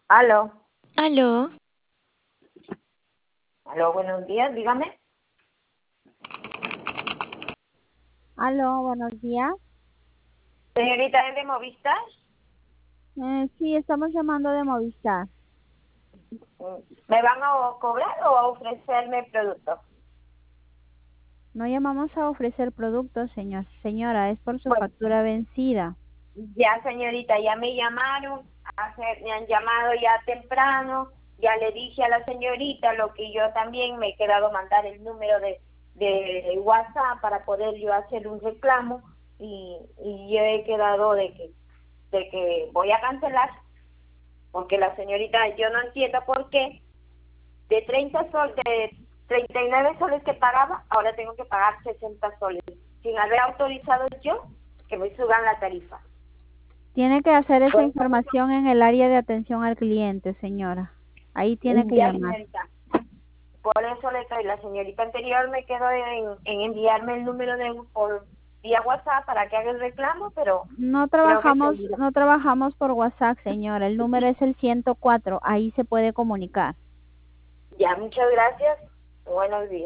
Aló, Aló, aló, buenos días, dígame. Aló, buenos días. Señorita, ¿es de Movistar? Sí, estamos llamando de Movistar. ¿Me van a cobrar o a ofrecerme productos? No llamamos a ofrecer productos, señora, es por su Bueno, factura vencida. ya señorita, ya me llamaron, me han llamado ya temprano, ya le dije a la señorita lo que yo también me he quedado mandar el número de WhatsApp para poder yo hacer un reclamo y yo he quedado de que voy a cancelar porque la señorita, yo no entiendo por qué de 39 soles que pagaba, ahora tengo que pagar 60 soles, sin haber autorizado yo que me suban la tarifa. Tiene que hacer esa Por eso, información en el área de atención al cliente, señora. Ahí tiene que ya llamar. señorita, por eso le doy, la señorita anterior me quedó en enviarme el número por vía WhatsApp para que haga el reclamo, pero No creo que se trabajamos, olvidó. no trabajamos por WhatsApp, señora. El número es el 104. Ahí se puede comunicar. Ya, muchas gracias, buenos días.